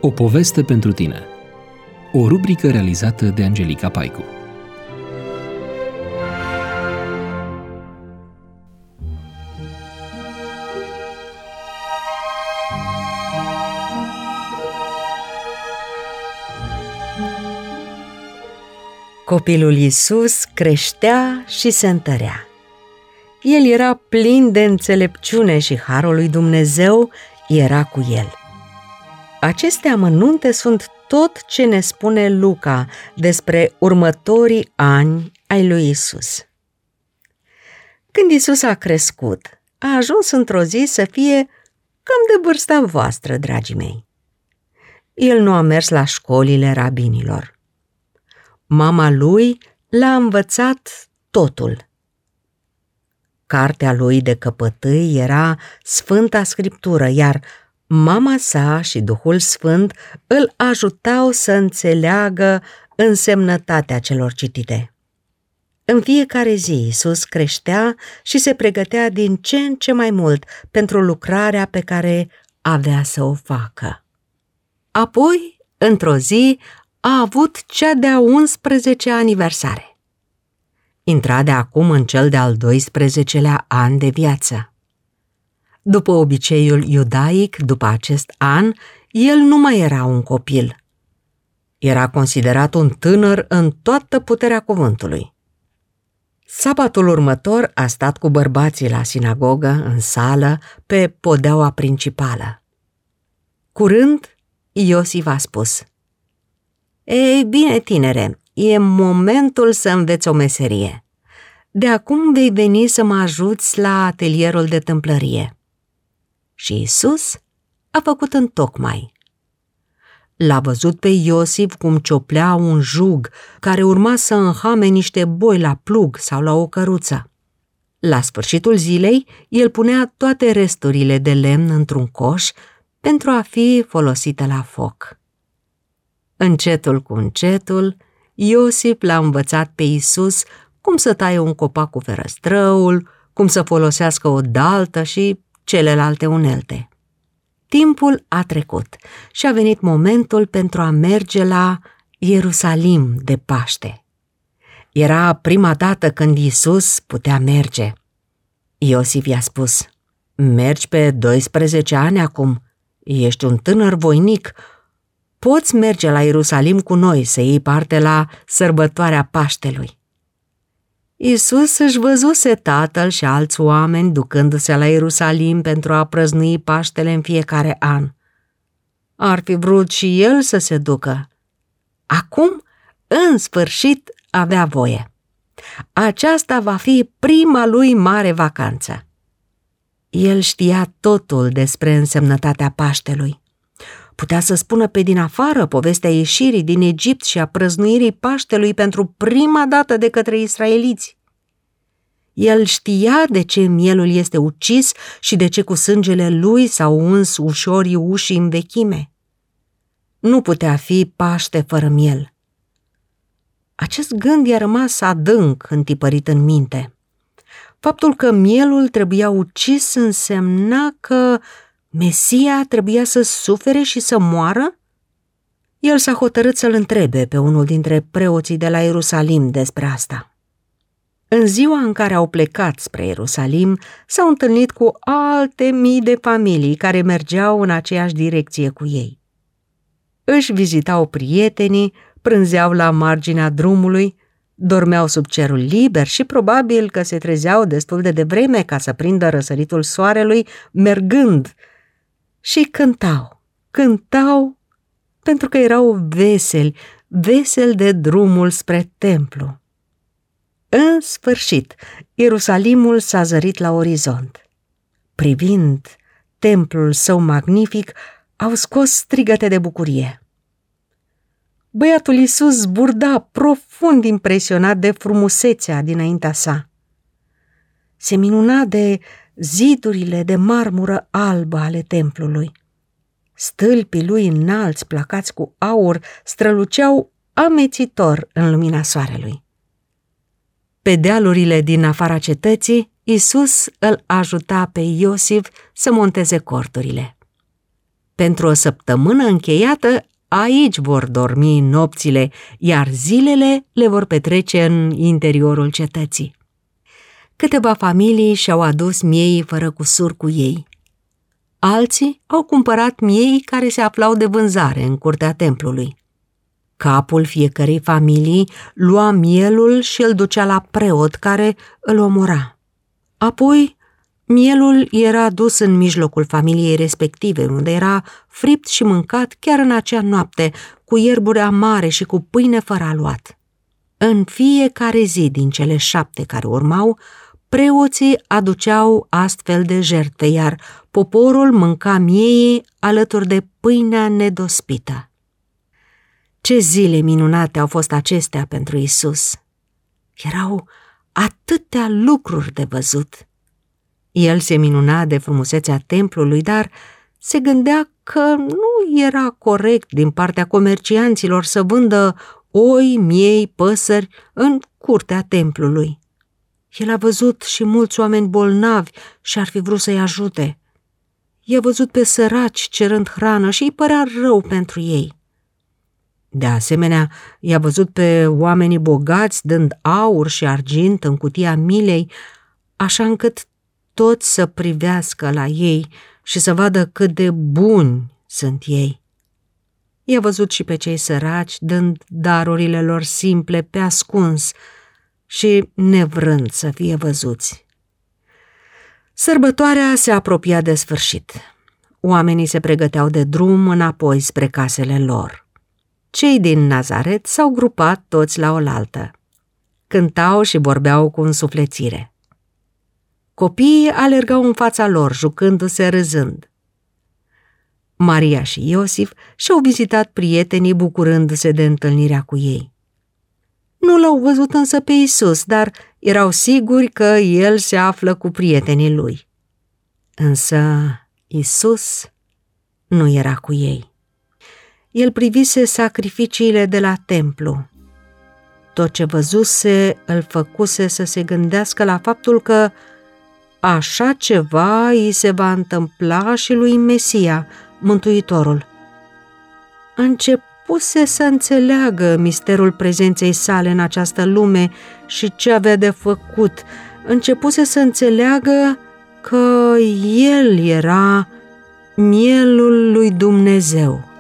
O poveste pentru tine. O rubrică realizată de Angelica Paicu. Copilul Iisus creștea și se întărea. El era plin de înțelepciune și harul lui Dumnezeu era cu el. Aceste amănunte sunt tot ce ne spune Luca despre următorii ani ai lui Iisus. Când Iisus a crescut, a ajuns într-o zi să fie cam de vârsta voastră, dragii mei. El nu a mers la școlile rabinilor. Mama lui l-a învățat totul. Cartea lui de căpătâi era Sfânta Scriptură, iar mama sa și Duhul Sfânt îl ajutau să înțeleagă însemnătatea celor citite. În fiecare zi Iisus creștea și se pregătea din ce în ce mai mult pentru lucrarea pe care avea să o facă. Apoi, într-o zi, a avut cea de-a 11-a aniversare. Intra de acum în cel de-al 12-lea an de viață. După obiceiul iudaic, după acest an, el nu mai era un copil. Era considerat un tânăr în toată puterea cuvântului. Sabatul următor a stat cu bărbații la sinagogă, în sală, pe podeaua principală. Curând, Iosif a spus: „Ei bine, tinere, e momentul să înveți o meserie. De acum vei veni să mă ajuți la atelierul de tâmplărie.” Și Iisus a făcut întocmai. L-a văzut pe Iosif cum cioplea un jug care urma să înhame niște boi la plug sau la o căruță. La sfârșitul zilei, el punea toate resturile de lemn într-un coș pentru a fi folosită la foc. Încetul cu încetul, Iosif l-a învățat pe Iisus cum să taie un copac cu ferăstrăul, cum să folosească o daltă și celelalte unelte. Timpul a trecut și a venit momentul pentru a merge la Ierusalim de Paște. Era prima dată când Iisus putea merge. Iosif i-a spus: „Mergi pe 12 ani acum, ești un tânăr voinic, poți merge la Ierusalim cu noi să iei parte la sărbătoarea Paștelui.” Iisus își văzuse tatăl și alți oameni ducându-se la Ierusalim pentru a prăznui Paștele în fiecare an. Ar fi vrut și el să se ducă. Acum, în sfârșit, avea voie. Aceasta va fi prima lui mare vacanță. El știa totul despre însemnătatea Paștelui. Putea să spună pe din afară povestea ieșirii din Egipt și a prăznuirii Paștelui pentru prima dată de către israeliți. El știa de ce mielul este ucis și de ce cu sângele lui s-au uns ușorii ușii în vechime. Nu putea fi Paște fără miel. Acest gând i-a rămas adânc întipărit în minte. Faptul că mielul trebuia ucis însemna că Mesia trebuia să sufere și să moară? El s-a hotărât să-l întrebe pe unul dintre preoții de la Ierusalim despre asta. În ziua în care au plecat spre Ierusalim, s-au întâlnit cu alte mii de familii care mergeau în aceeași direcție cu ei. Își vizitau prietenii, prânzeau la marginea drumului, dormeau sub cerul liber și probabil că se trezeau destul de devreme ca să prindă răsăritul soarelui mergând. Și cântau pentru că erau veseli de drumul spre templu. În sfârșit, Ierusalimul s-a zărit la orizont. Privind templul său magnific, au scos strigăte de bucurie. Băiatul Iisus zburda profund impresionat de frumusețea dinaintea sa. Se minuna de zidurile de marmură albă ale templului. Stâlpii lui înalți, placați cu aur, străluceau amețitor în lumina soarelui. Pe dealurile din afara cetății, Iisus îl ajuta pe Iosif să monteze corturile. Pentru o săptămână încheiată, aici vor dormi nopțile, iar zilele le vor petrece în interiorul cetății. Câteva familii și-au adus miei fără cusur cu ei. Alții au cumpărat miei care se aflau de vânzare în curtea templului. Capul fiecărei familii lua mielul și îl ducea la preot, care îl omora. Apoi, mielul era dus în mijlocul familiei respective, unde era fript și mâncat chiar în acea noapte, cu ierburi amare și cu pâine fără aluat. În fiecare zi din cele 7 care urmau, preoții aduceau astfel de jertfe, iar poporul mânca miei alături de pâinea nedospită. Ce zile minunate au fost acestea pentru Iisus! Erau atâtea lucruri de văzut. El se minuna de frumusețea templului, dar se gândea că nu era corect din partea comercianților să vândă oi, miei, păsări în curtea templului. El a văzut și mulți oameni bolnavi și ar fi vrut să-i ajute. I-a văzut pe săraci cerând hrană și îi părea rău pentru ei. De asemenea, i-a văzut pe oamenii bogați dând aur și argint în cutia milei, așa încât toți să privească la ei și să vadă cât de buni sunt ei. I-a văzut și pe cei săraci dând darurile lor simple pe ascuns și nevrând să fie văzuți. Sărbătoarea se apropia de sfârșit. Oamenii se pregăteau de drum înapoi spre casele lor. Cei din Nazaret s-au grupat toți la oaltă. Cântau și vorbeau cu însuflețire. Copiii alergau în fața lor, jucându-se râzând. Maria și Iosif și-au vizitat prietenii, bucurându-se de întâlnirea cu ei. Nu l-au văzut însă pe Iisus, dar erau siguri că el se află cu prietenii lui. Însă Iisus nu era cu ei. El privise sacrificiile de la templu. Tot ce văzuse îl făcuse să se gândească la faptul că așa ceva îi se va întâmpla și lui Mesia, Mântuitorul. Începuse să înțeleagă misterul prezenței sale în această lume și ce avea de făcut. Începuse să înțeleagă că el era mielul lui Dumnezeu.